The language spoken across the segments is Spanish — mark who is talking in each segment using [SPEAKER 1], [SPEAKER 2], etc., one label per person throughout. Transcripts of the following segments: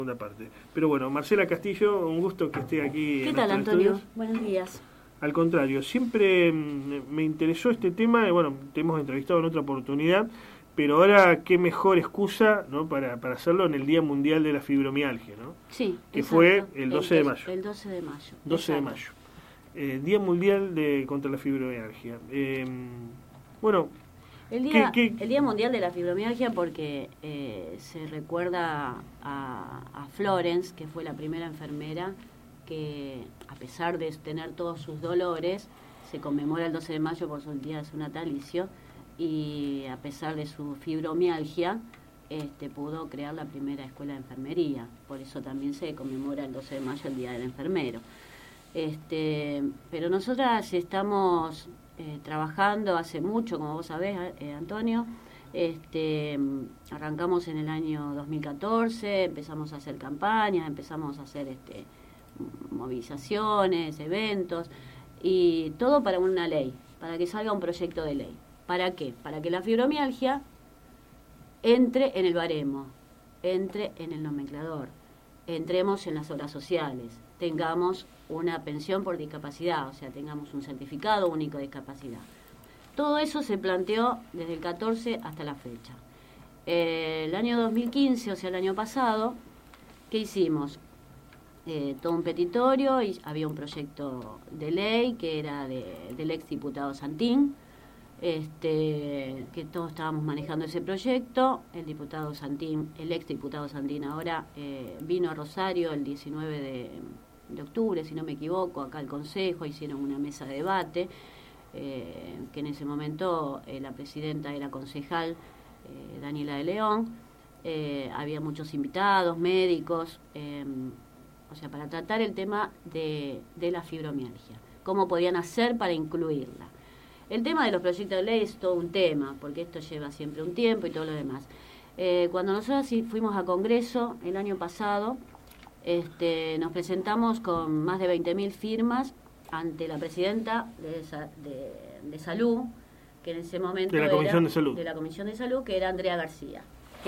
[SPEAKER 1] segunda parte. Pero bueno, Marcela Castillo, un gusto que esté aquí.
[SPEAKER 2] ¿Qué tal, Antonio? Buenos días.
[SPEAKER 1] Al contrario, siempre me interesó este tema, y bueno, te hemos entrevistado en otra oportunidad, pero ahora qué mejor excusa, ¿no?, para hacerlo en el Día Mundial de la Fibromialgia, ¿no?
[SPEAKER 2] Sí,
[SPEAKER 1] que
[SPEAKER 2] exacto.
[SPEAKER 1] Fue el 12 de mayo.
[SPEAKER 2] El 12 de mayo.
[SPEAKER 1] 12 de mayo. Día Mundial contra la Fibromialgia. Bueno,
[SPEAKER 2] el Día Mundial de la Fibromialgia porque se recuerda a Florence, que fue la primera enfermera que, a pesar de tener todos sus dolores, se conmemora el 12 de mayo por su día de su natalicio, y a pesar de su fibromialgia, pudo crear la primera escuela de enfermería. Por eso también se conmemora el 12 de mayo el Día del Enfermero. Pero nosotras estamos trabajando hace mucho, como vos sabés, Antonio. Arrancamos en el año 2014, empezamos a hacer campañas, empezamos a hacer movilizaciones, eventos, y todo para una ley, para que salga un proyecto de ley. ¿Para qué? Para que la fibromialgia entre en el baremo, entre en el nomenclador, entremos en las obras sociales, tengamos una pensión por discapacidad, o sea, tengamos un certificado único de discapacidad. Todo eso se planteó desde el 14 hasta la fecha. El año 2015, o sea, el año pasado, ¿qué hicimos? Todo un petitorio, y había un proyecto de ley que era del ex diputado Santín, que todos estábamos manejando ese proyecto. El ex diputado Santín ahora vino a Rosario el 19 de octubre, si no me equivoco, acá al Consejo, hicieron una mesa de debate, que en ese momento la presidenta era concejal, Daniela de León, había muchos invitados, médicos, o sea, para tratar el tema de la fibromialgia, cómo podían hacer para incluirla. El tema de los proyectos de ley es todo un tema, porque esto lleva siempre un tiempo y todo lo demás. Cuando nosotros fuimos a Congreso el año pasado, nos presentamos con más de 20.000 firmas ante la presidenta de Salud, que en ese momento
[SPEAKER 1] de la Comisión de Salud,
[SPEAKER 2] que era Andrea García.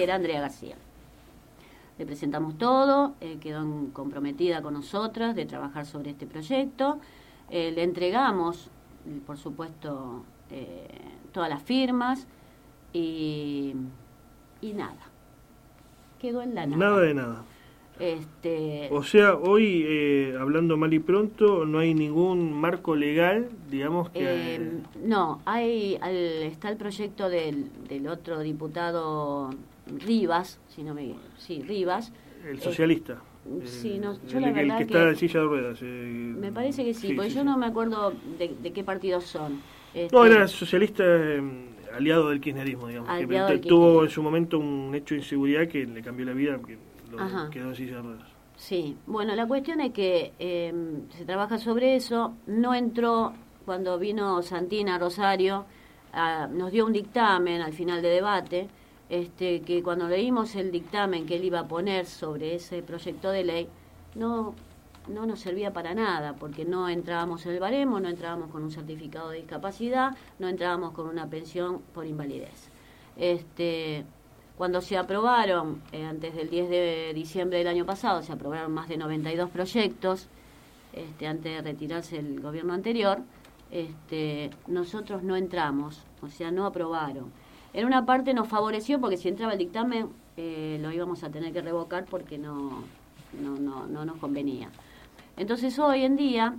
[SPEAKER 2] Le presentamos todo, quedó comprometida con nosotras de trabajar sobre este proyecto. Le entregamos, por supuesto, todas las firmas y nada. Quedó en la nada.
[SPEAKER 1] Nada de nada. O sea, hoy, hablando mal y pronto, no hay ningún marco legal, digamos que...
[SPEAKER 2] No, está el proyecto del otro diputado Rivas, Rivas.
[SPEAKER 1] El socialista.
[SPEAKER 2] Sí, no, yo
[SPEAKER 1] el,
[SPEAKER 2] la verdad
[SPEAKER 1] el que está en silla de ruedas.
[SPEAKER 2] Me parece que sí, porque yo no me acuerdo de qué partidos son.
[SPEAKER 1] No, era socialista, aliado del kirchnerismo, digamos. Que tuvo en su momento un hecho de inseguridad que le cambió la vida, que quedó en silla de ruedas.
[SPEAKER 2] Sí, bueno, la cuestión es que se trabaja sobre eso. No entró cuando vino Santín a Rosario, nos dio un dictamen al final de debate, que cuando leímos el dictamen que él iba a poner sobre ese proyecto de ley, no nos servía para nada, porque no entrábamos en el baremo, no entrábamos con un certificado de discapacidad, no entrábamos con una pensión por invalidez. Cuando se aprobaron, antes del 10 de diciembre del año pasado, se aprobaron más de 92 proyectos, antes de retirarse el gobierno anterior, nosotros no entramos, o sea, no aprobaron. En una parte nos favoreció porque si entraba el dictamen lo íbamos a tener que revocar porque no nos convenía. Entonces hoy en día,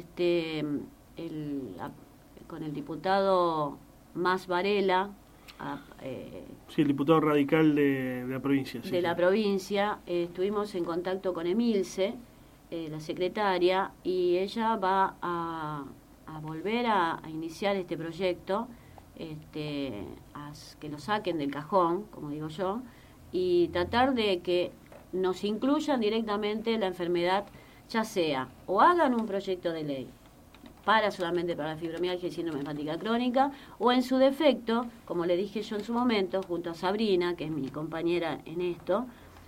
[SPEAKER 2] con el diputado Mas Varela,
[SPEAKER 1] sí, el diputado radical de la provincia.
[SPEAKER 2] La provincia, estuvimos en contacto con Emilce, la secretaria, y ella va a volver a iniciar este proyecto, que lo saquen del cajón, como digo yo, y tratar de que nos incluyan directamente la enfermedad, ya sea o hagan un proyecto de ley solamente para la fibromialgia y síndrome hepática crónica, o en su defecto, como le dije yo en su momento, junto a Sabrina, que es mi compañera en esto,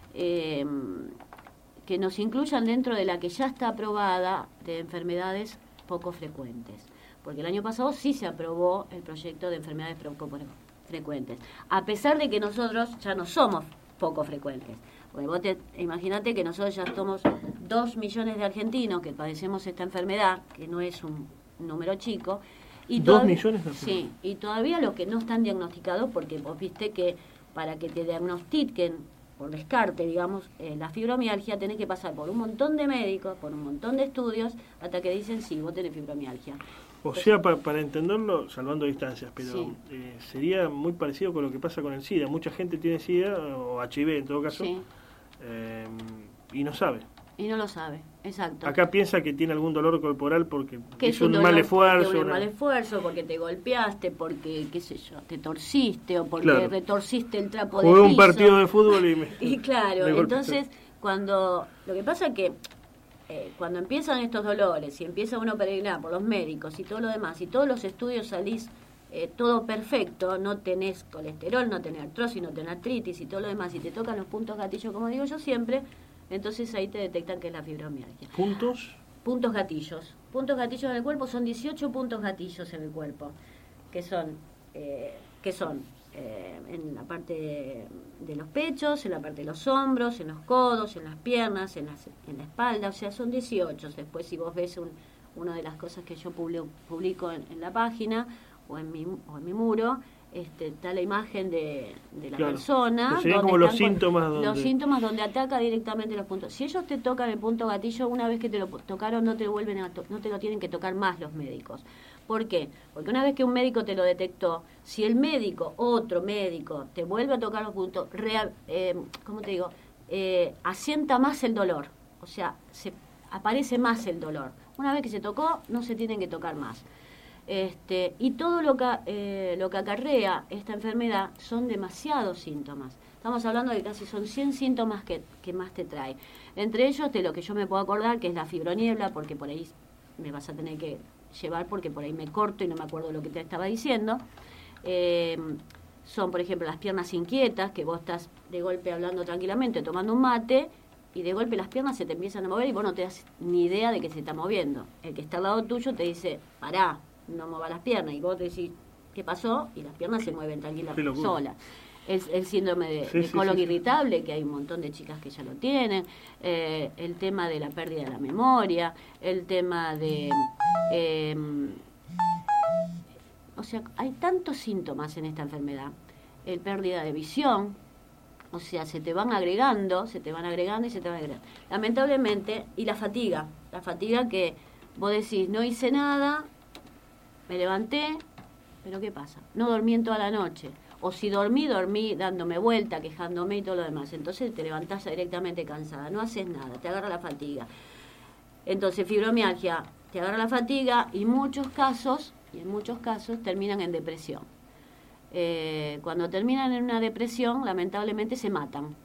[SPEAKER 2] que nos incluyan dentro de la que ya está aprobada de enfermedades poco frecuentes. Porque el año pasado sí se aprobó el proyecto de enfermedades poco frecuentes, a pesar de que nosotros ya no somos poco frecuentes. Porque vos imaginate que nosotros ya somos 2 millones de argentinos que padecemos esta enfermedad, que no es un número chico. Y
[SPEAKER 1] 2 millones de
[SPEAKER 2] argentinos. Sí, y todavía los que no están diagnosticados, porque vos viste que para que te diagnostiquen, por descarte, digamos, la fibromialgia, tenés que pasar por un montón de médicos, por un montón de estudios, hasta que dicen, sí, vos tenés fibromialgia.
[SPEAKER 1] O sea, para entenderlo, salvando distancias, pero
[SPEAKER 2] Sí.
[SPEAKER 1] Sería muy parecido con lo que pasa con el SIDA. Mucha gente tiene SIDA, o HIV en todo caso,
[SPEAKER 2] Sí.
[SPEAKER 1] Y no sabe.
[SPEAKER 2] Y no lo sabe, exacto.
[SPEAKER 1] Acá piensa que tiene algún dolor corporal porque
[SPEAKER 2] Que
[SPEAKER 1] hizo un mal esfuerzo.
[SPEAKER 2] Un mal esfuerzo, porque te golpeaste, porque, qué sé yo, te torciste, o porque
[SPEAKER 1] Claro.
[SPEAKER 2] retorciste el trapo
[SPEAKER 1] Jugué
[SPEAKER 2] de piso.
[SPEAKER 1] un partido de fútbol y
[SPEAKER 2] Y claro,
[SPEAKER 1] me golpeé.
[SPEAKER 2] entonces, cuando... Lo que pasa es que cuando empiezan estos dolores y empieza uno a peregrinar por los médicos y todo lo demás, y todos los estudios salís todo perfecto, no tenés colesterol, no tenés artrosis, no tenés artritis y todo lo demás, y te tocan los puntos gatillos, como digo yo siempre, entonces ahí te detectan que es la fibromialgia.
[SPEAKER 1] ¿Puntos?
[SPEAKER 2] Puntos gatillos. Puntos gatillos en el cuerpo son 18 puntos gatillos en el cuerpo, que son en la parte de los pechos, en la parte de los hombros, en los codos, en las piernas, en la espalda, o sea, son 18. Después, si vos ves una de las cosas que yo publico en la página o en mi muro, está la imagen de la
[SPEAKER 1] Claro.
[SPEAKER 2] persona.
[SPEAKER 1] Serían
[SPEAKER 2] donde
[SPEAKER 1] como los
[SPEAKER 2] están
[SPEAKER 1] síntomas
[SPEAKER 2] los síntomas donde ataca directamente los puntos. Si ellos te tocan el punto gatillo, una vez que te lo tocaron, no te lo tienen que tocar más los médicos. ¿Por qué? Porque una vez que un médico te lo detectó, si el médico, otro médico, te vuelve a tocar los puntos, ¿cómo te digo? Asienta más el dolor. O sea, aparece más el dolor. Una vez que se tocó, no se tienen que tocar más. Y todo lo que acarrea esta enfermedad son demasiados síntomas. Estamos hablando de casi son 100 síntomas que más te trae. Entre ellos, de lo que yo me puedo acordar, que es la fibroniebla, porque por ahí me vas a tener que llevar, porque por ahí me corto y no me acuerdo lo que te estaba diciendo. Son, por ejemplo, las piernas inquietas, que vos estás de golpe hablando tranquilamente, tomando un mate, y de golpe las piernas se te empiezan a mover y vos no te das ni idea de que se está moviendo. El que está al lado tuyo te dice, pará, no muevas las piernas, y vos te decís, ¿qué pasó? Y las piernas se mueven tranquilamente solas. Es el síndrome de colon irritable, que hay un montón de chicas que ya lo tienen, el tema de la pérdida de la memoria, el tema de... o sea, hay tantos síntomas en esta enfermedad. El pérdida de visión, o sea, se te van agregando y se te van agregando. Lamentablemente, y la fatiga que vos decís, no hice nada, me levanté, pero ¿qué pasa? No dormí en toda la noche. O si dormí dándome vuelta, quejándome y todo lo demás. Entonces te levantás directamente cansada, no haces nada, te agarra la fatiga. Entonces fibromialgia, te agarra la fatiga y en muchos casos terminan en depresión. Cuando terminan en una depresión, lamentablemente se matan.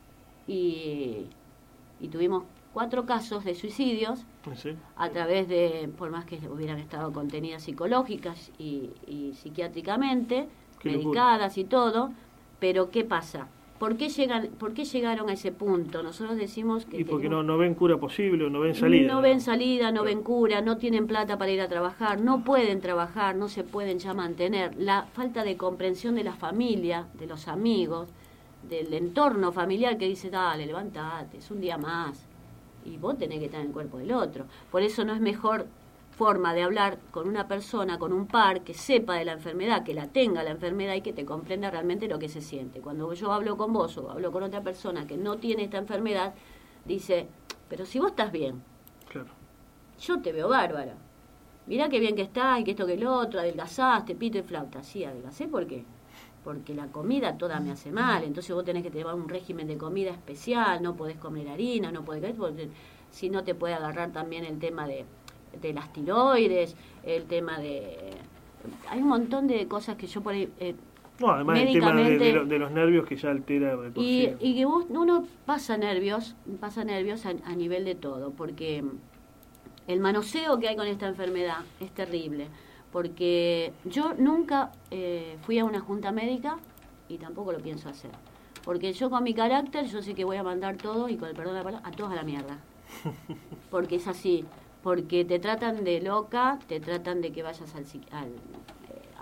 [SPEAKER 2] Y tuvimos 4 casos de suicidios a través de, por más que hubieran estado contenidas psicológicas y psiquiátricamente, medicadas y todo, pero ¿qué pasa? ¿Por qué llegaron a ese punto? Nosotros decimos que...
[SPEAKER 1] Y porque no ven cura posible, no ven salida.
[SPEAKER 2] No ven salida, no ven cura, no tienen plata para ir a trabajar, no pueden trabajar, no se pueden ya mantener. La falta de comprensión de la familia, de los amigos, del entorno familiar que dice, dale, levántate, es un día más. Y vos tenés que estar en el cuerpo del otro. Por eso no es mejor forma de hablar con una persona, con un par que sepa de la enfermedad, que la tenga la enfermedad y que te comprenda realmente lo que se siente. Cuando yo hablo con vos o hablo con otra persona que no tiene esta enfermedad, dice, pero si vos estás bien,
[SPEAKER 1] claro,
[SPEAKER 2] yo te veo bárbara, mirá qué bien que estás y que esto que lo otro, adelgazaste, pito y flauta. Sí, adelgacé, ¿por qué? Porque la comida toda me hace mal, entonces vos tenés que llevar un régimen de comida especial, no podés comer harina, no podés comer, porque si no te puede agarrar también el tema de las tiroides, el tema de... Hay un montón de cosas que yo por ahí...
[SPEAKER 1] además el tema de los nervios que ya altera de por sí.
[SPEAKER 2] Y que uno pasa nervios a nivel de todo, porque el manoseo que hay con esta enfermedad es terrible, porque yo nunca fui a una junta médica y tampoco lo pienso hacer, porque yo con mi carácter, yo sé que voy a mandar todo, y con el perdón de la palabra, a todos a la mierda, porque es así. Porque te tratan de loca, te tratan de que vayas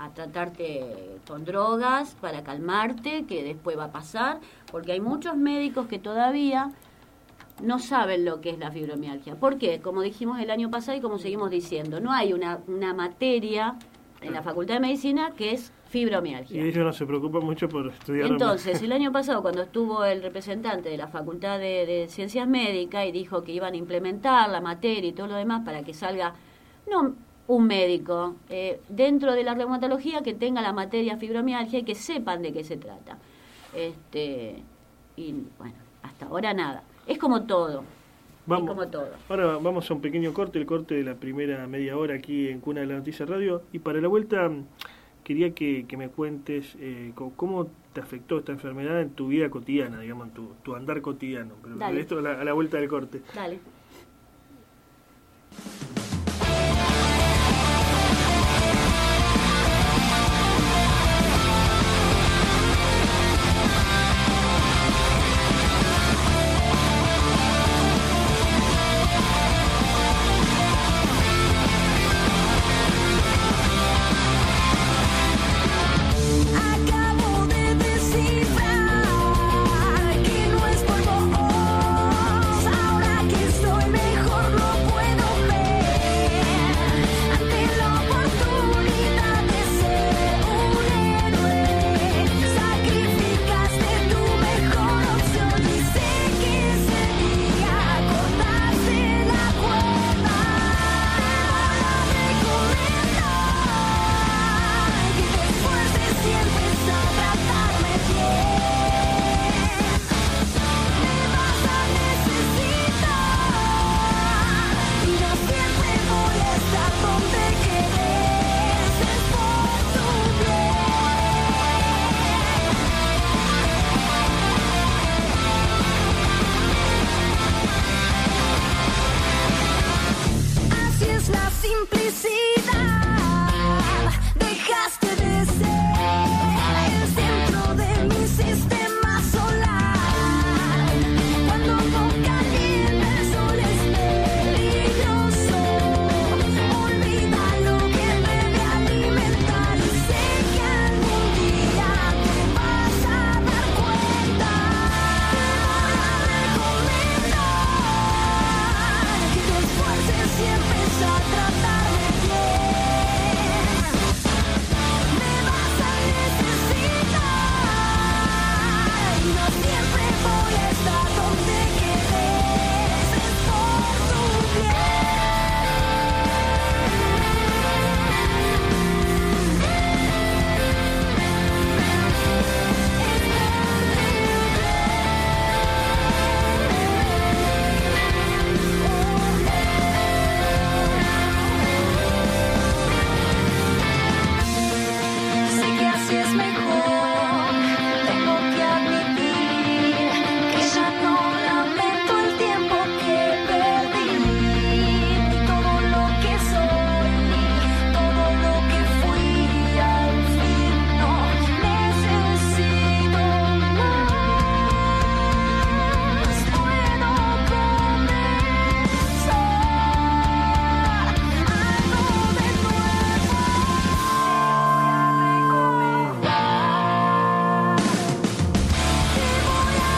[SPEAKER 2] a tratarte con drogas para calmarte, que después va a pasar, porque hay muchos médicos que todavía no saben lo que es la fibromialgia. ¿Por qué? Como dijimos el año pasado y como seguimos diciendo, no hay una materia en la Facultad de Medicina que es fibromialgia.
[SPEAKER 1] Y ellos no se preocupan mucho por estudiar.
[SPEAKER 2] Entonces, el año pasado, cuando estuvo el representante de la Facultad de Ciencias Médicas y dijo que iban a implementar la materia y todo lo demás para que salga, no un médico, dentro de la reumatología que tenga la materia fibromialgia y que sepan de qué se trata. Y bueno, hasta ahora nada. Es como todo.
[SPEAKER 1] Vamos,
[SPEAKER 2] es como todo.
[SPEAKER 1] Ahora vamos a un pequeño corte, el corte de la primera media hora aquí en Cuna de la Noticia Radio. Y para la vuelta quería que me cuentes cómo te afectó esta enfermedad en tu vida cotidiana, digamos, en tu andar cotidiano. Pero
[SPEAKER 2] Dale.
[SPEAKER 1] esto a la vuelta del corte.
[SPEAKER 2] Dale.
[SPEAKER 3] Acabo de descifrar que no es por vos. Ahora que estoy mejor lo puedo ver. Ante la oportunidad de ser un héroe, sacrificaste tu mejor opción y sé que ese día cortaste la cuerda. Te voy a recomendar que después de siempre a tratarme bien, me vas a necesitar y no siempre voy a estar donde querés, es por tu bien. Así es la simplicidad. Dejaste de ser el centro de mi sistema solar. Cuando toca el sol es peligroso. Olvida lo que debe alimentar y sé que algún día te vas a dar cuenta. Te voy a recomendar que te esfuerces y empieces a tratarme bien. Me vas a necesitar y no siempre voy a estar donde querés, es por tu bien. Sé que así es mejor, tengo que admitir que ya no lamento el tiempo que perdí, ni todo lo que soy, ni todo lo que fui, al fin no necesito más, puedo comenzar algo de nuevo. Te voy a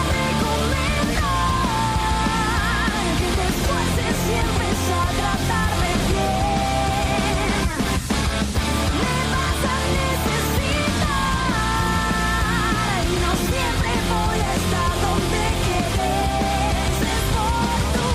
[SPEAKER 3] recomendar que te esfuerces y empieces a tratarme bien. Me vas a necesitar y no siempre voy a estar donde querés, es por tu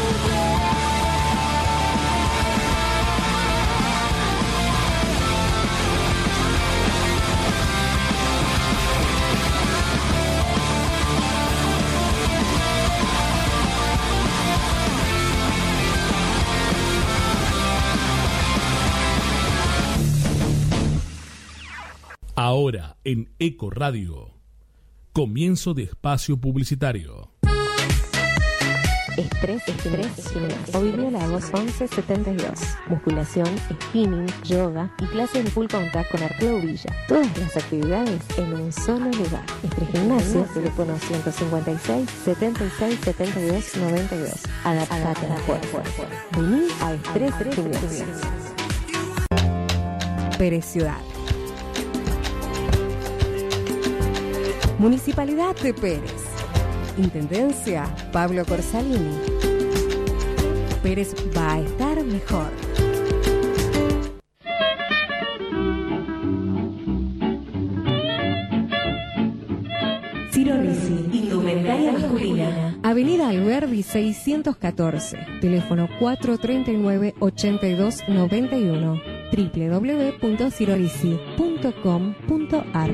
[SPEAKER 4] Ahora en Eco Radio. Comienzo de espacio publicitario.
[SPEAKER 5] Estrés, gimnasio. Ovidio Lagos 1172. Musculación, spinning, yoga y clases de full contact con Arturo Villa. Todas las actividades en un solo lugar. Estrés Gimnasio, teléfono 156 76 72 92. Adaptate a la fuerza. Vení a Estrés Gimnasio.
[SPEAKER 6] Pérez Ciudad. Municipalidad de Pérez. Intendencia Pablo Corsalini. Pérez va a estar mejor.
[SPEAKER 5] Ciro Risi, indumentaria masculina.
[SPEAKER 6] Avenida Alberdi 614, teléfono 439-8291, www.cirorisi.com.ar.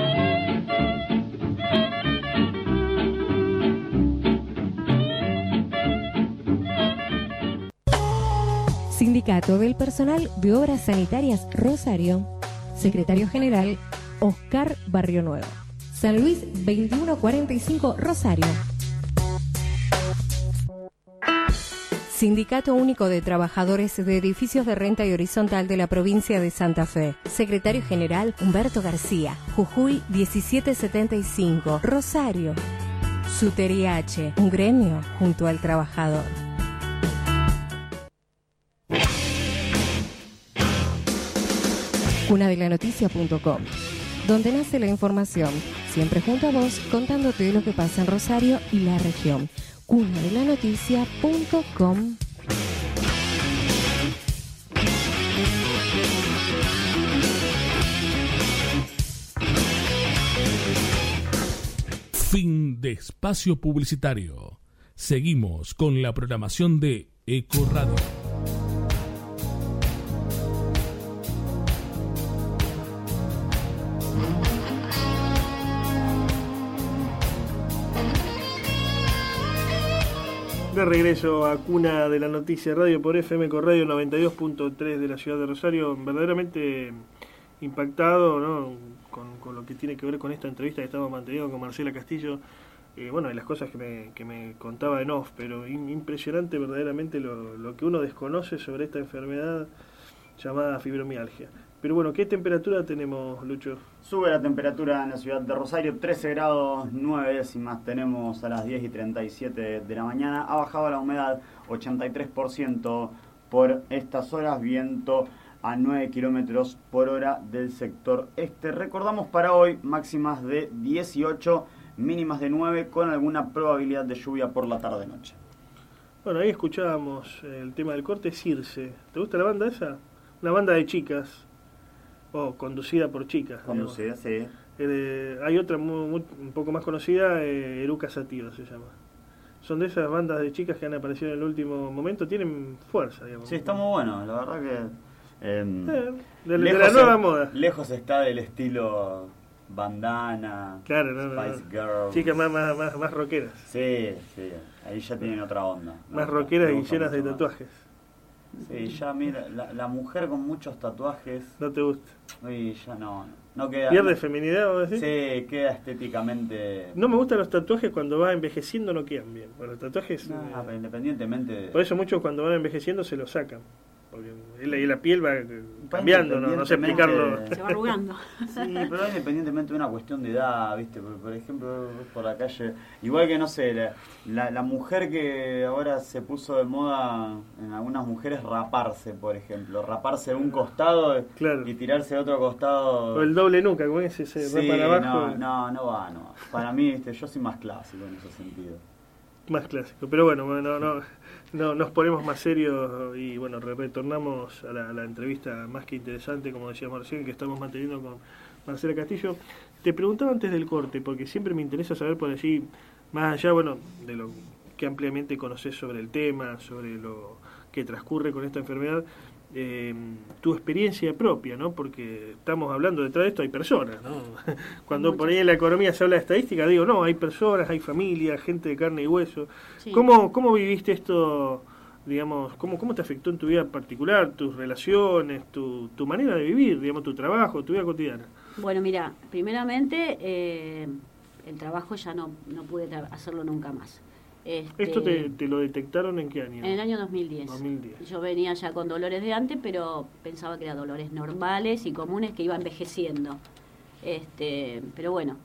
[SPEAKER 6] Sindicato del Personal de Obras Sanitarias Rosario. Secretario General Oscar Barrio Nuevo. San Luis 2145 Rosario. Sindicato Único de Trabajadores de Edificios de Renta y Horizontal de la Provincia de Santa Fe. Secretario General Humberto García. Jujuy 1775 Rosario. Suteriache, un gremio junto al trabajador. Cunadelanoticia.com, donde nace la información, siempre junto a vos, contándote lo que pasa en Rosario y la región. Cunadelanoticia.com.
[SPEAKER 4] Fin de espacio publicitario. Seguimos con la programación de Eco Radio.
[SPEAKER 1] De regreso a Cuna de la Noticia Radio por FM Corradio 92.3 de la ciudad de Rosario. Verdaderamente impactado, ¿no?, con lo que tiene que ver con esta entrevista que estamos manteniendo con Marcela Castillo. Bueno, y las cosas que me contaba en off, pero impresionante verdaderamente lo que uno desconoce sobre esta enfermedad llamada fibromialgia. Pero bueno, ¿qué temperatura tenemos, Lucho?
[SPEAKER 7] Sube la temperatura en la ciudad de Rosario, 13 grados 9 décimas tenemos a las 10:37 de la mañana. Ha bajado la humedad 83% por estas horas, viento a 9 kilómetros por hora del sector este. Recordamos para hoy máximas de 18, mínimas de 9, con alguna probabilidad de lluvia por la tarde-noche.
[SPEAKER 1] Bueno, ahí escuchábamos el tema del corte, Circe. ¿Te gusta la banda esa? Una banda de chicas. Conducida por chicas.
[SPEAKER 7] Conducida, sí.
[SPEAKER 1] Hay otra un poco más conocida, Eruca Sativa se llama. Son de esas bandas de chicas que han aparecido en el último momento, tienen fuerza, digamos.
[SPEAKER 7] Sí, está muy bueno, la verdad que...
[SPEAKER 1] de la nueva moda.
[SPEAKER 7] Lejos está del estilo bandana,
[SPEAKER 1] claro,
[SPEAKER 7] Spice Girls.
[SPEAKER 1] Chicas más rockeras.
[SPEAKER 7] Sí, ahí ya tienen otra onda.
[SPEAKER 1] Más rockeras y llenas de tatuajes.
[SPEAKER 7] Sí, ya mira, la mujer con muchos tatuajes...
[SPEAKER 1] ¿No te gusta?
[SPEAKER 7] Uy, ya no queda...
[SPEAKER 1] ¿Pierde feminidad, vos decís?
[SPEAKER 7] Sí, queda estéticamente...
[SPEAKER 1] No me gustan los tatuajes cuando vas envejeciendo, no quedan bien. Bueno, los tatuajes...
[SPEAKER 7] pero independientemente de...
[SPEAKER 1] Por eso muchos cuando van envejeciendo se los sacan. Porque la piel va cambiando, no sé explicarlo.
[SPEAKER 2] Se va arrugando.
[SPEAKER 7] Sí, pero independientemente de una cuestión de edad, ¿viste? Por ejemplo, por la calle, igual que, no sé, la mujer que ahora se puso de moda en algunas mujeres raparse, por ejemplo. Raparse de un costado, claro, y tirarse de otro costado.
[SPEAKER 1] O el doble nuca, ¿cómo es ese?
[SPEAKER 7] Sí,
[SPEAKER 1] para abajo.
[SPEAKER 7] No va. Para mí, ¿viste? Yo soy más clásico en ese sentido.
[SPEAKER 1] Más clásico, pero bueno, no nos ponemos más serios y bueno, retornamos a la entrevista más que interesante, como decíamos recién, que estamos manteniendo con Marcela Castillo. Te preguntaba antes del corte, porque siempre me interesa saber por allí, más allá, bueno, de lo que ampliamente conocés sobre el tema, sobre lo que transcurre con esta enfermedad, tu experiencia propia, ¿no? Porque estamos hablando, detrás de esto hay personas, ¿no? Cuando por ahí en la economía se habla de estadística, digo, no, hay personas, hay familias, gente de carne y hueso. Sí. ¿Cómo viviste esto, digamos, cómo te afectó en tu vida particular, tus relaciones, tu manera de vivir, digamos, tu trabajo, tu vida cotidiana?
[SPEAKER 2] Bueno, mira, primeramente, el trabajo ya no pude hacerlo nunca más.
[SPEAKER 1] ¿Esto te lo detectaron en qué año?
[SPEAKER 2] En el año 2010. Yo venía ya con dolores de antes, pero pensaba que eran dolores normales y comunes que iba envejeciendo. Pero bueno,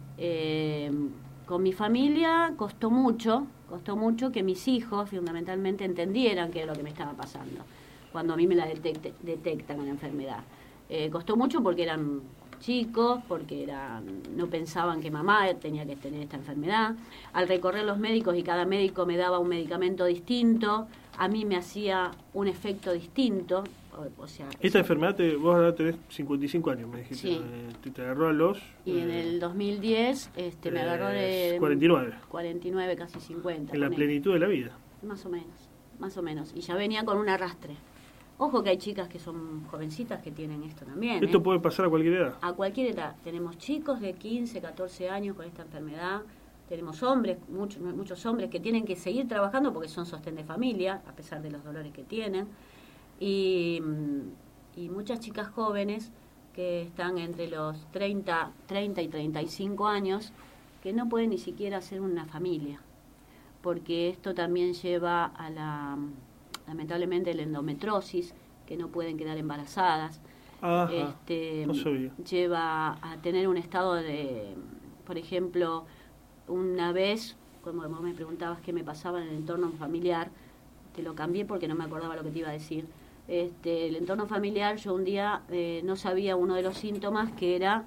[SPEAKER 2] con mi familia costó mucho que mis hijos fundamentalmente entendieran qué era lo que me estaba pasando cuando a mí me la detectan la enfermedad. Costó mucho porque eran chicos porque no pensaban que mamá tenía que tener esta enfermedad. Al recorrer los médicos y cada médico me daba un medicamento distinto, a mí me hacía un efecto distinto. O sea,
[SPEAKER 1] esta enfermedad, vos ahora tenés 55 años, me dijiste.
[SPEAKER 2] Sí.
[SPEAKER 1] Te agarró a los...
[SPEAKER 2] Y en el 2010 me agarró de
[SPEAKER 1] 49.
[SPEAKER 2] 49, casi 50.
[SPEAKER 1] En la plenitud de la vida.
[SPEAKER 2] Más o menos. Y ya venía con un arrastre. Ojo que hay chicas que son jovencitas que tienen esto también.
[SPEAKER 1] ¿Esto puede pasar a cualquier edad?
[SPEAKER 2] A cualquier edad. Tenemos chicos de 15, 14 años con esta enfermedad. Tenemos hombres, muchos hombres que tienen que seguir trabajando porque son sostén de familia, a pesar de los dolores que tienen. Y muchas chicas jóvenes que están entre los 30 y 35 años que no pueden ni siquiera hacer una familia, porque esto también lleva a lamentablemente la endometriosis, que no pueden quedar embarazadas.
[SPEAKER 1] Ajá, no sabía.
[SPEAKER 2] Lleva a tener un estado de, por ejemplo, una vez, como vos me preguntabas qué me pasaba en el entorno familiar, te lo cambié porque no me acordaba lo que te iba a decir. El entorno familiar, yo un día no sabía uno de los síntomas que era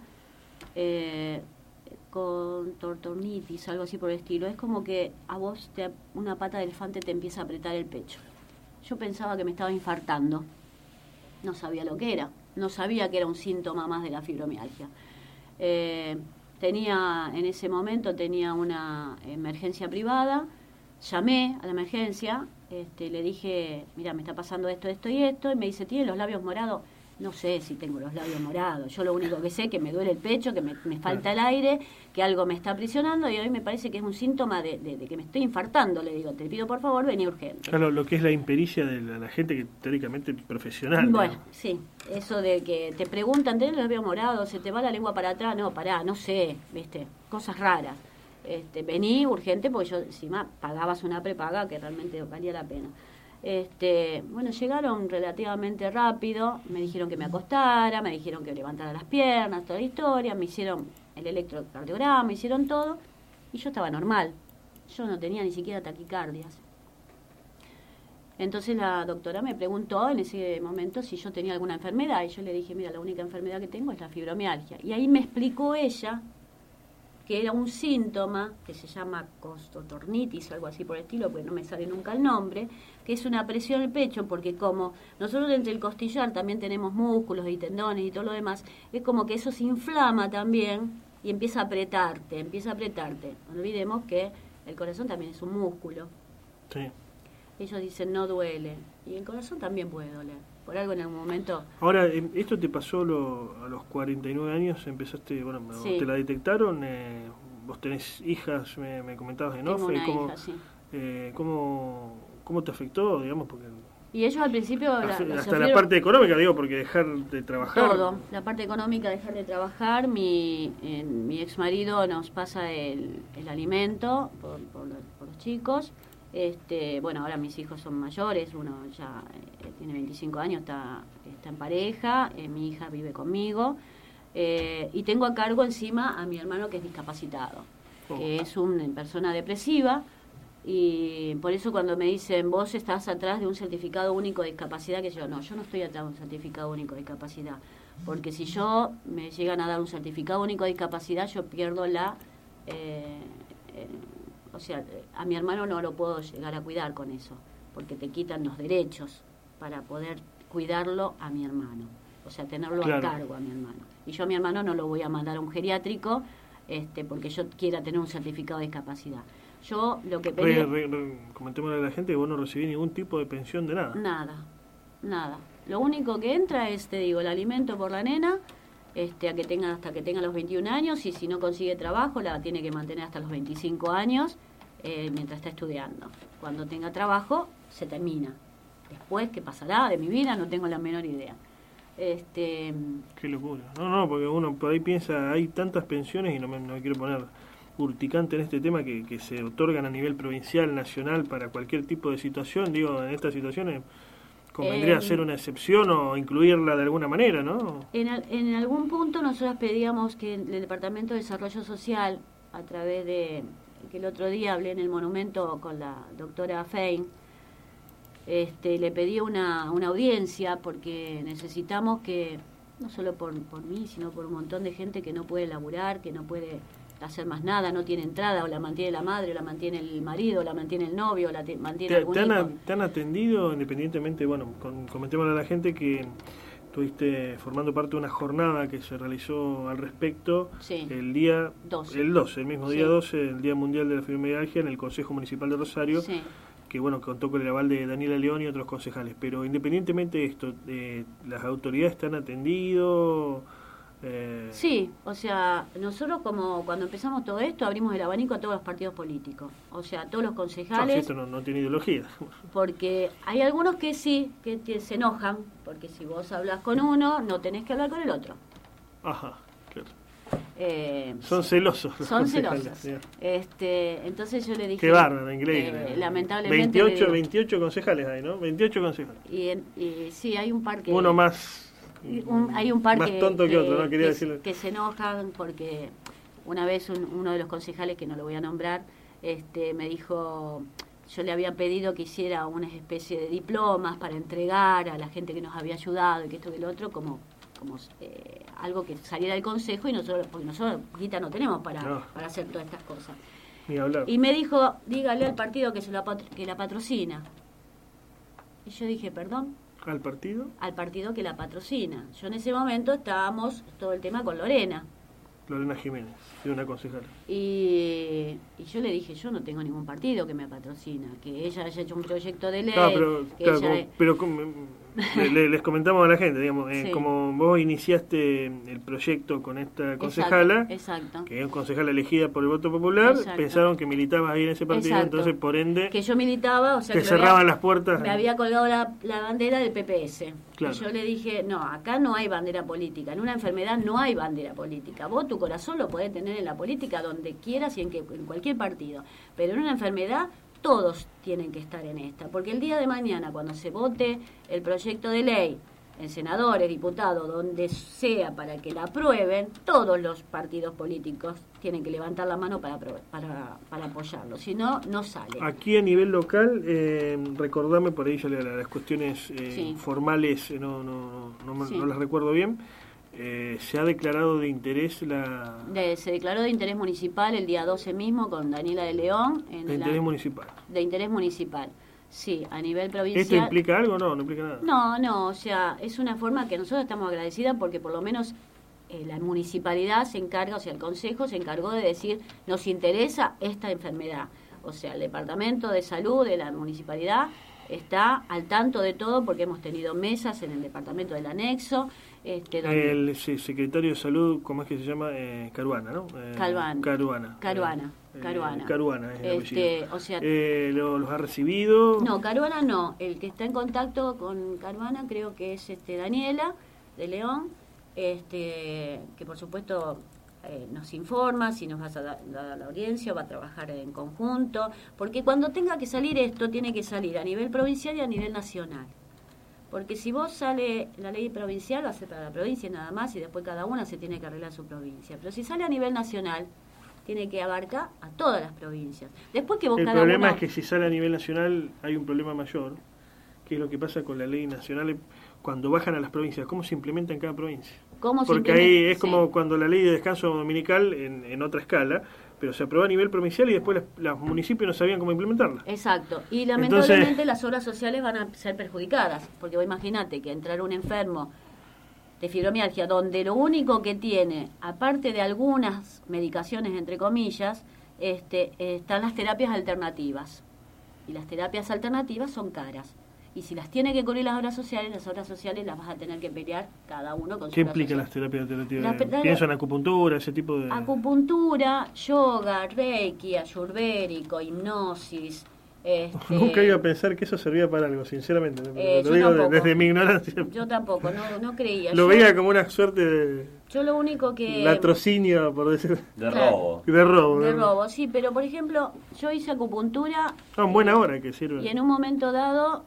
[SPEAKER 2] con tortornitis, algo así por el estilo. Es como que a vos una pata de elefante te empieza a apretar el pecho. Yo pensaba que me estaba infartando, no sabía lo que era, no sabía que era un síntoma más de la fibromialgia. En ese momento tenía una emergencia privada, llamé a la emergencia, le dije, mira, me está pasando esto y esto, y me dice, ¿tiene los labios morados? No sé si tengo los labios morados, yo lo único que sé es que me duele el pecho, que me falta el aire, que algo me está aprisionando, y hoy me parece que es un síntoma de que me estoy infartando. Le digo, te pido por favor, vení urgente.
[SPEAKER 1] Claro, lo que es la impericia de la gente que teóricamente es profesional.
[SPEAKER 2] Bueno,
[SPEAKER 1] ¿no?
[SPEAKER 2] Sí, eso de que te preguntan, ¿tenés los labios morados? ¿Se te va la lengua para atrás? No, pará, no sé, ¿viste? Cosas raras. Vení urgente porque yo encima pagabas una prepaga que realmente valía la pena. Bueno, llegaron relativamente rápido, me dijeron que me acostara, me dijeron que levantara las piernas, toda la historia, me hicieron el electrocardiograma, me hicieron todo, y yo estaba normal, yo no tenía ni siquiera taquicardias. Entonces la doctora me preguntó en ese momento si yo tenía alguna enfermedad, y yo le dije, mira, la única enfermedad que tengo es la fibromialgia, y ahí me explicó ella que era un síntoma que se llama costotornitis o algo así por el estilo, porque no me sale nunca el nombre, que es una presión en el pecho, porque como nosotros entre el costillar también tenemos músculos y tendones y todo lo demás, es como que eso se inflama también y empieza a apretarte. No olvidemos que el corazón también es un músculo.
[SPEAKER 1] Sí.
[SPEAKER 2] Ellos dicen no duele, y el corazón también puede doler. Por algo en algún momento.
[SPEAKER 1] Ahora, ¿esto te pasó a los 49 años? ¿Empezaste,
[SPEAKER 2] Sí.
[SPEAKER 1] te la detectaron? ¿Vos tenés hijas, me comentabas en off?
[SPEAKER 2] Tengo una hija, sí.
[SPEAKER 1] ¿Cómo te afectó, digamos? Porque
[SPEAKER 2] Y ellos al principio...
[SPEAKER 1] hasta la parte económica, digo, porque dejar de trabajar...
[SPEAKER 2] Todo, la parte económica, dejar de trabajar. Mi ex marido nos pasa el alimento por los chicos. Bueno, ahora mis hijos son mayores, uno ya tiene 25 años, está en pareja, mi hija vive conmigo, y tengo a cargo encima a mi hermano que es discapacitado, que es una persona depresiva, y por eso cuando me dicen, vos estás atrás de un certificado único de discapacidad, que yo no estoy atrás de un certificado único de discapacidad, porque si me llegan a dar un certificado único de discapacidad, yo pierdo o sea, a mi hermano no lo puedo llegar a cuidar con eso, porque te quitan los derechos para poder cuidarlo a mi hermano, o sea, tenerlo a cargo a mi hermano. Y yo a mi hermano no lo voy a mandar a un geriátrico porque yo quiera tener un certificado de discapacidad. Yo lo que pedí...
[SPEAKER 1] Comentémosle a la gente que vos no recibís ningún tipo de pensión de nada.
[SPEAKER 2] Nada. Lo único que entra es, te digo, el alimento por la nena, hasta que tenga los 21 años, y si no consigue trabajo la tiene que mantener hasta los 25 años mientras está estudiando. Cuando tenga trabajo se termina. Después, ¿qué pasará de mi vida? No tengo la menor idea.
[SPEAKER 1] Qué locura. No, porque uno por ahí piensa, hay tantas pensiones, y no me quiero poner urticante en este tema, que se otorgan a nivel provincial, nacional, para cualquier tipo de situación. Digo, en estas situaciones convendría hacer una excepción o incluirla de alguna manera, ¿no?
[SPEAKER 2] En algún punto nosotros pedíamos que el Departamento de Desarrollo Social, a través de que el otro día hablé en el monumento con la doctora Fein, le pedí una audiencia, porque necesitamos que no solo por mí, sino por un montón de gente que no puede laburar, que no puede hacer más nada, no tiene entrada, o la mantiene la madre, o la mantiene el marido, o la mantiene el novio, o la mantiene algún hijo.
[SPEAKER 1] ¿Te han atendido independientemente? Bueno, comentémosle a la gente que estuviste formando parte de una jornada que se realizó al respecto
[SPEAKER 2] Sí.
[SPEAKER 1] el día
[SPEAKER 2] 12.
[SPEAKER 1] el 12, el mismo día
[SPEAKER 2] Sí.
[SPEAKER 1] 12, el Día Mundial de la Fibromialgia, en el Consejo Municipal de Rosario,
[SPEAKER 2] Sí.
[SPEAKER 1] que bueno, contó con el aval de Daniela León y otros concejales. Pero independientemente de esto, ¿las autoridades te han atendido?
[SPEAKER 2] Sí, o sea, nosotros como cuando empezamos todo esto abrimos el abanico a todos los partidos políticos, o sea, a todos los
[SPEAKER 1] No, si
[SPEAKER 2] concejales,
[SPEAKER 1] esto no tiene ideología.
[SPEAKER 2] porque hay algunos que sí, que se enojan, porque si vos hablas con uno, no tenés que hablar con el otro.
[SPEAKER 1] Ajá, claro.
[SPEAKER 2] Son
[SPEAKER 1] celosos. los
[SPEAKER 2] Son
[SPEAKER 1] concejales,
[SPEAKER 2] celosas.
[SPEAKER 1] sí.
[SPEAKER 2] Entonces yo le dije...
[SPEAKER 1] Qué bárbaro, increíble.
[SPEAKER 2] lamentablemente...
[SPEAKER 1] 28 concejales hay, ¿no? 28 concejales.
[SPEAKER 2] Y sí, hay un par que...
[SPEAKER 1] Uno más...
[SPEAKER 2] hay un par
[SPEAKER 1] más tonto que otro, ¿no? Quería decirle.
[SPEAKER 2] que se enojan porque una vez uno de los concejales, que no lo voy a nombrar, me dijo, yo le había pedido que hiciera una especie de diplomas para entregar a la gente que nos había ayudado y que esto y lo otro, como algo que saliera del consejo, y nosotros, porque nosotros guita no tenemos para hacer todas estas cosas.
[SPEAKER 1] Ni hablar.
[SPEAKER 2] Y me dijo, dígale al partido que la patrocina. Y yo dije, perdón.
[SPEAKER 1] ¿Al partido?
[SPEAKER 2] Al partido que la patrocina. Yo en ese momento estábamos todo el tema con Lorena.
[SPEAKER 1] Lorena Jiménez, de una concejala.
[SPEAKER 2] Y yo le dije, yo no tengo ningún partido que me patrocina, que ella haya hecho un proyecto de ley.
[SPEAKER 1] Les comentamos a la gente, digamos,
[SPEAKER 2] Sí.
[SPEAKER 1] como vos iniciaste el proyecto con esta concejala,
[SPEAKER 2] Exacto.
[SPEAKER 1] que es concejala elegida por el voto popular,
[SPEAKER 2] Exacto.
[SPEAKER 1] pensaron que militabas ahí en ese partido,
[SPEAKER 2] Exacto.
[SPEAKER 1] entonces por ende
[SPEAKER 2] Que yo militaba, o sea,
[SPEAKER 1] te
[SPEAKER 2] que
[SPEAKER 1] cerraban las puertas.
[SPEAKER 2] me había colgado la bandera del PPS.
[SPEAKER 1] Claro.
[SPEAKER 2] Y yo le dije, no, acá no hay bandera política, en una enfermedad no hay bandera política. Vos tu corazón lo podés tener en la política donde quieras y en cualquier partido, pero en una enfermedad todos tienen que estar en esta, porque el día de mañana cuando se vote el proyecto de ley en senadores, diputados, donde sea para que la aprueben, todos los partidos políticos tienen que levantar la mano para apoyarlo, si no, no sale.
[SPEAKER 1] Aquí a nivel local, recordame por ahí, ya las cuestiones
[SPEAKER 2] Sí.
[SPEAKER 1] formales
[SPEAKER 2] Sí.
[SPEAKER 1] no las recuerdo bien. Se ha declarado de interés
[SPEAKER 2] Se declaró de interés municipal el día 12 mismo con Daniela de León.
[SPEAKER 1] de interés municipal.
[SPEAKER 2] De interés municipal, sí, a nivel provincial.
[SPEAKER 1] ¿Esto implica algo? No implica nada.
[SPEAKER 2] No, o sea, es una forma que nosotros estamos agradecidas porque por lo menos la municipalidad se encarga, o sea, el consejo se encargó de decir, nos interesa esta enfermedad. O sea, el departamento de salud de la municipalidad está al tanto de todo porque hemos tenido mesas en el departamento del anexo. Donde
[SPEAKER 1] El secretario de salud, ¿cómo es que se llama? Caruana, ¿no?
[SPEAKER 2] Caruana.
[SPEAKER 1] Caruana es el apellido.
[SPEAKER 2] O sea,
[SPEAKER 1] ¿Los ha recibido?
[SPEAKER 2] no, Caruana no. El que está en contacto con Caruana creo que es Daniela de León, que por supuesto nos informa si nos va a dar la audiencia, va a trabajar en conjunto, porque cuando tenga que salir esto, tiene que salir a nivel provincial y a nivel nacional. Porque si vos sale la ley provincial, va a ser para la provincia nada más, y después cada una se tiene que arreglar su provincia. Pero si sale a nivel nacional, tiene que abarcar a todas las provincias. Después que vos
[SPEAKER 1] El
[SPEAKER 2] cada
[SPEAKER 1] problema
[SPEAKER 2] uno...
[SPEAKER 1] es que si sale a nivel nacional hay un problema mayor, que es lo que pasa con la ley nacional cuando bajan a las provincias. ¿Cómo se implementa en cada provincia? Porque ahí es como cuando la ley de descanso dominical en otra escala, pero se aprobó a nivel provincial y después los municipios no sabían cómo implementarla.
[SPEAKER 2] Exacto, y lamentablemente
[SPEAKER 1] Entonces,
[SPEAKER 2] las obras sociales van a ser perjudicadas, porque vos imaginate que entrar un enfermo de fibromialgia, donde lo único que tiene, aparte de algunas medicaciones, entre comillas, están las terapias alternativas, y las terapias alternativas son caras. Y si las tiene que cubrir las obras sociales las vas a tener que pelear cada uno con su
[SPEAKER 1] ¿qué
[SPEAKER 2] obra
[SPEAKER 1] implican
[SPEAKER 2] social.
[SPEAKER 1] las terapias alternativas? Pienso en acupuntura, ese tipo de...
[SPEAKER 2] Acupuntura, yoga, reiki, ayurvédico, hipnosis.
[SPEAKER 1] Nunca iba a pensar que eso servía para algo, sinceramente. Lo
[SPEAKER 2] yo
[SPEAKER 1] digo
[SPEAKER 2] tampoco.
[SPEAKER 1] desde mi ignorancia.
[SPEAKER 2] Yo tampoco, no creía.
[SPEAKER 1] Lo veía como una suerte de
[SPEAKER 2] Yo lo único que...
[SPEAKER 1] latrocinio, por decir.
[SPEAKER 7] De
[SPEAKER 2] Claro.
[SPEAKER 7] robo.
[SPEAKER 1] De robo.
[SPEAKER 2] De
[SPEAKER 1] ¿no?
[SPEAKER 2] robo, sí, pero por ejemplo, yo hice acupuntura...
[SPEAKER 1] En buena hora que sirve.
[SPEAKER 2] Y en un momento dado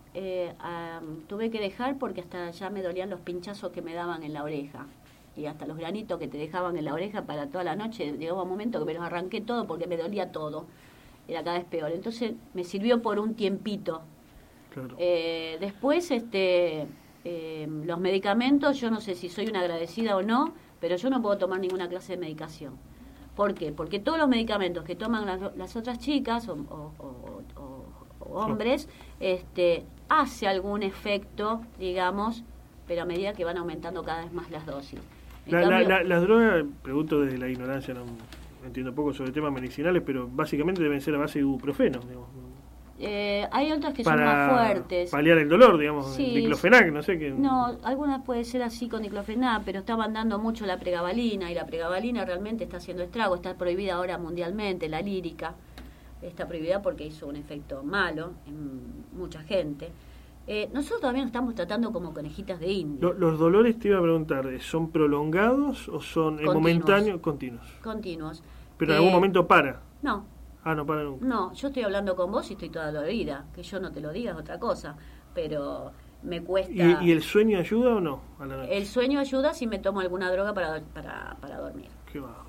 [SPEAKER 2] tuve que dejar porque hasta ya me dolían los pinchazos que me daban en la oreja. Y hasta los granitos que te dejaban en la oreja para toda la noche. Llegaba un momento que me los arranqué todo porque me dolía todo. Era cada vez peor. Entonces me sirvió por un tiempito.
[SPEAKER 1] Claro.
[SPEAKER 2] Después Los medicamentos, yo no sé si soy una agradecida o no, pero yo no puedo tomar ninguna clase de medicación. ¿Por qué? Porque todos los medicamentos que toman las otras chicas o hombres, hace algún efecto, digamos, pero a medida que van aumentando cada vez más las dosis.
[SPEAKER 1] Las drogas, pregunto desde la ignorancia, no entiendo poco sobre temas medicinales, pero básicamente deben ser a base de ibuprofeno, digamos.
[SPEAKER 2] Hay otras que son más fuertes.
[SPEAKER 1] Paliar el dolor, digamos,
[SPEAKER 2] sí,
[SPEAKER 1] diclofenac, no sé qué.
[SPEAKER 2] No, algunas puede ser así con diclofenac, pero estaban dando mucho la pregabalina, y la pregabalina realmente está haciendo estrago, está prohibida ahora mundialmente, la lírica está prohibida porque hizo un efecto malo en mucha gente. Nosotros todavía nos estamos tratando como conejitas de India.
[SPEAKER 1] Los dolores, te iba a preguntar, ¿son prolongados o son momentáneos?
[SPEAKER 2] Continuos.
[SPEAKER 1] Pero en algún momento para.
[SPEAKER 2] No.
[SPEAKER 1] Ah, no para nunca.
[SPEAKER 2] No, yo estoy hablando con vos y estoy toda dolorida. Que yo no te lo diga es otra cosa, pero me cuesta...
[SPEAKER 1] ¿Y el sueño ayuda o no a la noche?
[SPEAKER 2] El sueño ayuda si me tomo alguna droga para dormir.
[SPEAKER 1] Qué bajo.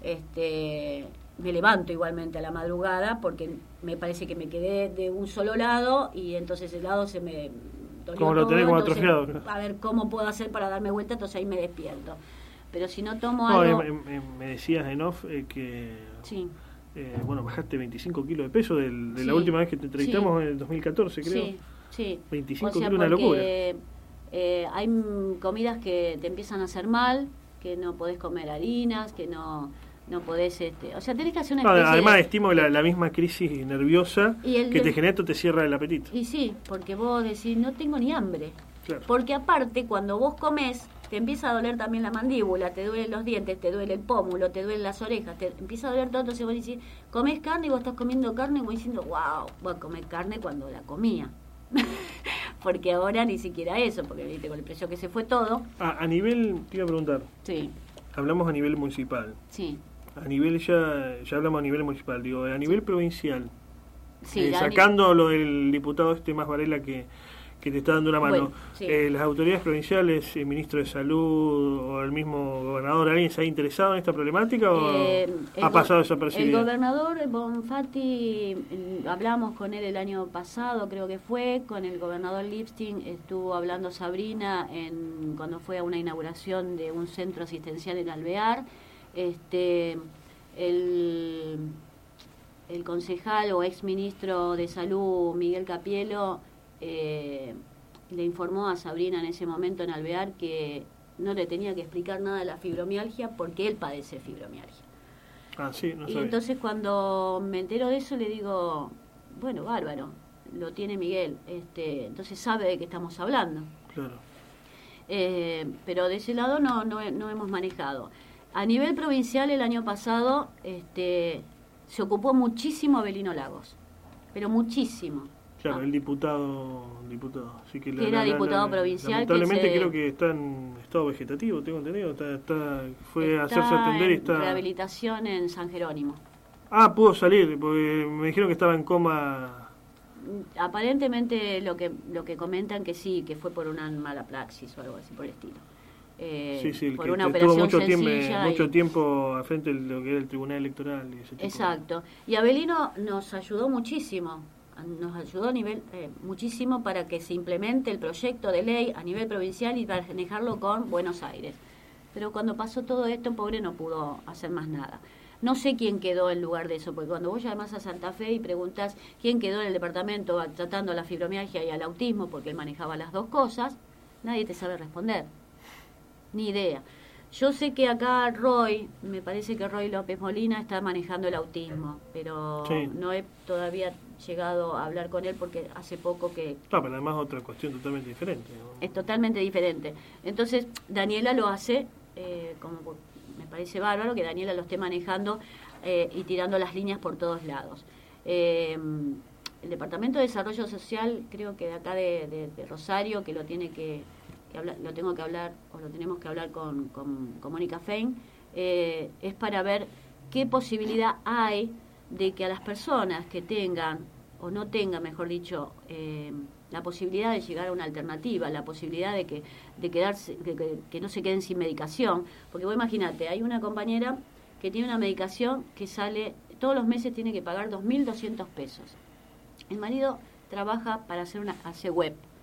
[SPEAKER 2] Me levanto igualmente a la madrugada porque me parece que me quedé de un solo lado y entonces el lado se me dolió.
[SPEAKER 1] Como lo tenés como
[SPEAKER 2] entonces,
[SPEAKER 1] atrofiado.
[SPEAKER 2] A ver cómo puedo hacer para darme vuelta, entonces ahí me despierto. Pero si no tomo algo...
[SPEAKER 1] Me decías en off que...
[SPEAKER 2] Sí.
[SPEAKER 1] Bajaste 25 kilos de peso de la última vez que te entrevistamos, en el 2014, creo.
[SPEAKER 2] Sí.
[SPEAKER 1] 25 kilos, una locura.
[SPEAKER 2] Hay comidas que te empiezan a hacer mal, que no podés comer harinas, que no podés... o sea, tenés que hacer una especie
[SPEAKER 1] además,
[SPEAKER 2] de...
[SPEAKER 1] estimo la misma crisis nerviosa que te genera, esto te cierra el apetito.
[SPEAKER 2] Y sí, porque vos decís, no tengo ni hambre.
[SPEAKER 1] Claro.
[SPEAKER 2] Porque aparte, cuando vos comés, te empieza a doler también la mandíbula, te duelen los dientes, te duele el pómulo, te duelen las orejas, te empieza a doler todo. Entonces vos decís, comés carne y vos estás comiendo carne y vos diciendo, wow, voy a comer carne cuando la comía. Porque ahora ni siquiera eso, porque viste con el precio que se fue todo.
[SPEAKER 1] A nivel, te iba a preguntar.
[SPEAKER 2] Sí.
[SPEAKER 1] Hablamos a nivel municipal.
[SPEAKER 2] Sí.
[SPEAKER 1] A nivel ya hablamos a nivel municipal, digo, a nivel provincial.
[SPEAKER 2] Sí,
[SPEAKER 1] sacando lo del diputado más Varela que te está dando una mano.
[SPEAKER 2] Bueno, sí.
[SPEAKER 1] Las autoridades provinciales, el ministro de Salud o el mismo gobernador, ¿alguien se ha interesado en esta problemática o ha pasado desapercibido?
[SPEAKER 2] El gobernador Bonfatti, hablamos con él el año pasado, creo que fue, con el gobernador Lipstein, estuvo hablando Sabrina cuando fue a una inauguración de un centro asistencial en Alvear. El concejal o ex ministro de Salud, Miguel Capielo, le informó a Sabrina en ese momento en Alvear que no le tenía que explicar nada de la fibromialgia porque él padece fibromialgia.
[SPEAKER 1] Ah, sí, no
[SPEAKER 2] y
[SPEAKER 1] sabía.
[SPEAKER 2] entonces cuando me entero de eso le digo, bueno, bárbaro, lo tiene Miguel, entonces sabe de qué estamos hablando.
[SPEAKER 1] Claro.
[SPEAKER 2] Pero de ese lado no hemos manejado. A nivel provincial el año pasado se ocupó muchísimo Abelino Lagos, pero muchísimo.
[SPEAKER 1] Claro, el diputado, sí que
[SPEAKER 2] era diputado provincial.
[SPEAKER 1] Lamentablemente creo que está en estado vegetativo, tengo entendido. Fue a hacerse atender y está
[SPEAKER 2] en rehabilitación en San Jerónimo.
[SPEAKER 1] Ah, pudo salir, porque me dijeron que estaba en coma.
[SPEAKER 2] Aparentemente lo que comentan que sí, que fue por una mala praxis o algo así por el estilo.
[SPEAKER 1] Sí,
[SPEAKER 2] por
[SPEAKER 1] que
[SPEAKER 2] una
[SPEAKER 1] estuvo
[SPEAKER 2] operación
[SPEAKER 1] mucho tiempo al frente de lo que era el Tribunal Electoral. Y ese tipo.
[SPEAKER 2] Exacto. Y Abelino nos ayudó muchísimo. Nos ayudó a nivel muchísimo para que se implemente el proyecto de ley a nivel provincial y para manejarlo con Buenos Aires. Pero cuando pasó todo esto, pobre no pudo hacer más nada. No sé quién quedó en lugar de eso, porque cuando vos llamás a Santa Fe y preguntas quién quedó en el departamento tratando la fibromialgia y al autismo, porque él manejaba las dos cosas, nadie te sabe responder. Ni idea. Yo sé que acá me parece que Roy López Molina está manejando el autismo, pero
[SPEAKER 1] sí.
[SPEAKER 2] No he todavía llegado a hablar con él porque hace poco que...
[SPEAKER 1] No, pero además otra cuestión totalmente diferente, ¿no?
[SPEAKER 2] Es totalmente diferente. Entonces, Daniela lo hace, como me parece bárbaro que Daniela lo esté manejando y tirando las líneas por todos lados. El Departamento de Desarrollo Social, creo que de acá de Rosario, que lo tenemos que hablar con Mónica Fein, es para ver qué posibilidad hay de que a las personas que tengan, o no tengan, mejor dicho, la posibilidad de llegar a una alternativa, la posibilidad de quedarse, que no se queden sin medicación, porque vos imagínate, hay una compañera que tiene una medicación que sale, todos los meses tiene que pagar 2.200 pesos. El marido trabaja para hacer web.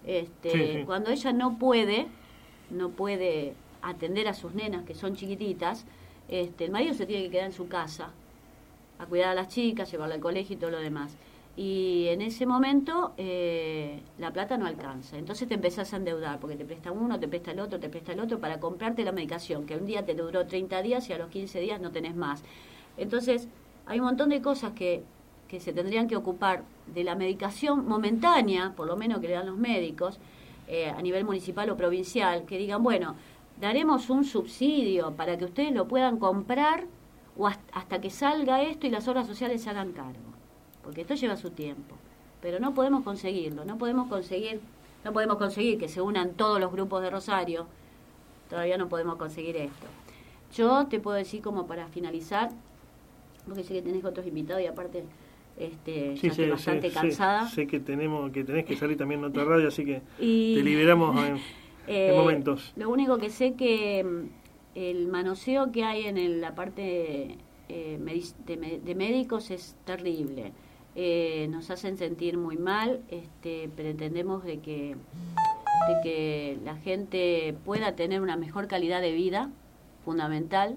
[SPEAKER 1] Sí.
[SPEAKER 2] Cuando ella no puede atender a sus nenas que son chiquititas, el marido se tiene que quedar en su casa a cuidar a las chicas, llevarla al colegio y todo lo demás. Y en ese momento la plata no alcanza. Entonces te empezás a endeudar, porque te presta uno, te presta el otro para comprarte la medicación, que un día te duró 30 días y a los 15 días no tenés más. Entonces hay un montón de cosas que se tendrían que ocupar de la medicación momentánea, por lo menos que le dan los médicos, a nivel municipal o provincial, que digan, bueno, daremos un subsidio para que ustedes lo puedan comprar o hasta que salga esto y las obras sociales se hagan cargo. Porque esto lleva su tiempo. Pero no podemos conseguirlo, no podemos conseguir que se unan todos los grupos de Rosario. Todavía no podemos conseguir esto. Yo te puedo decir, como para finalizar, porque sé que tenés otros invitados y aparte ya estoy bastante cansada.
[SPEAKER 1] Sé que tenés que salir también en otra radio, así que te liberamos en momentos.
[SPEAKER 2] Lo único que sé que el manoseo que hay en la parte de médicos es terrible. Nos hacen sentir muy mal, pretendemos de que la gente pueda tener una mejor calidad de vida, fundamental.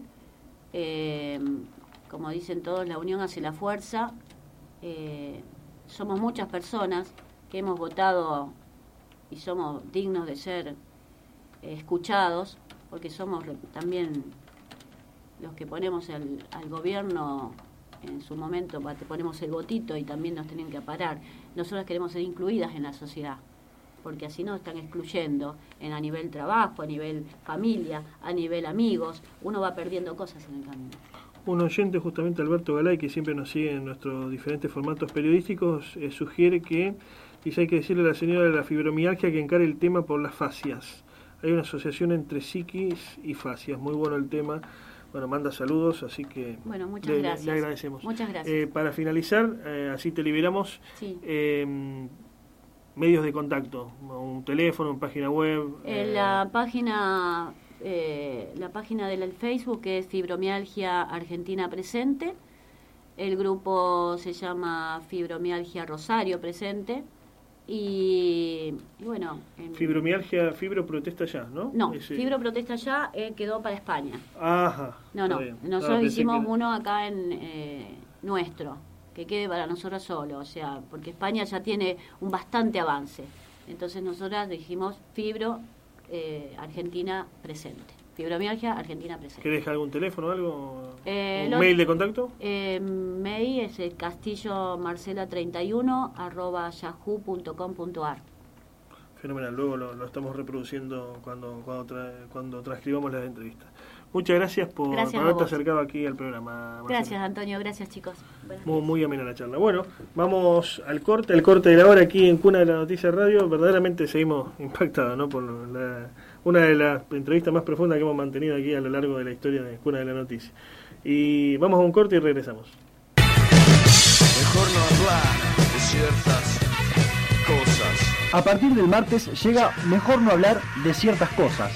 [SPEAKER 2] Como dicen todos, la unión hace la fuerza. Somos muchas personas que hemos votado y somos dignos de ser escuchados, porque somos también los que ponemos al gobierno en su momento, ponemos el votito y también nos tienen que parar. Nosotras queremos ser incluidas en la sociedad, porque así nos están excluyendo a nivel trabajo, a nivel familia, a nivel amigos. Uno va perdiendo cosas en el camino.
[SPEAKER 1] Un oyente, justamente Alberto Galay, que siempre nos sigue en nuestros diferentes formatos periodísticos, sugiere que, dice, hay que decirle a la señora de la fibromialgia que encare el tema por las fascias. Hay una asociación entre psiquis y fascias. Muy bueno el tema. Bueno, manda saludos, así que
[SPEAKER 2] bueno, muchas gracias.
[SPEAKER 1] Le agradecemos.
[SPEAKER 2] Muchas gracias.
[SPEAKER 1] Para finalizar, así te liberamos,
[SPEAKER 2] sí.
[SPEAKER 1] Medios de contacto, un teléfono, una página web.
[SPEAKER 2] La página del Facebook es Fibromialgia Argentina Presente. El grupo se llama Fibromialgia Rosario Presente. Y bueno...
[SPEAKER 1] Fibromialgia, Fibro Protesta Ya, ¿no?
[SPEAKER 2] No, Fibro Protesta Ya quedó para España.
[SPEAKER 1] Ajá.
[SPEAKER 2] No. Nosotros hicimos uno acá en nuestro, que quede para nosotros solo, o sea, porque España ya tiene un bastante avance. Entonces nosotras dijimos Fibro Argentina Presente. Fibromialgia Argentina Presente.
[SPEAKER 1] ¿Querés dejar algún teléfono o algo? ¿Un mail de contacto?
[SPEAKER 2] Mail es el castillomarcela31@yahoo.com.ar.
[SPEAKER 1] Fenomenal, luego lo estamos reproduciendo cuando transcribamos las entrevistas. Muchas gracias por haberte acercado aquí al programa, Marcela.
[SPEAKER 2] Gracias, Antonio, gracias, chicos.
[SPEAKER 1] Muy amena la charla. Bueno, vamos al corte de la hora aquí en Cuna de la Noticia Radio. Verdaderamente seguimos impactados, ¿no? Por una de las entrevistas más profundas que hemos mantenido aquí a lo largo de la historia de Cuna de la Noticia. Y vamos a un corte y regresamos.
[SPEAKER 8] Mejor no hablar de ciertas cosas.
[SPEAKER 9] A partir del martes llega Mejor no hablar de ciertas cosas.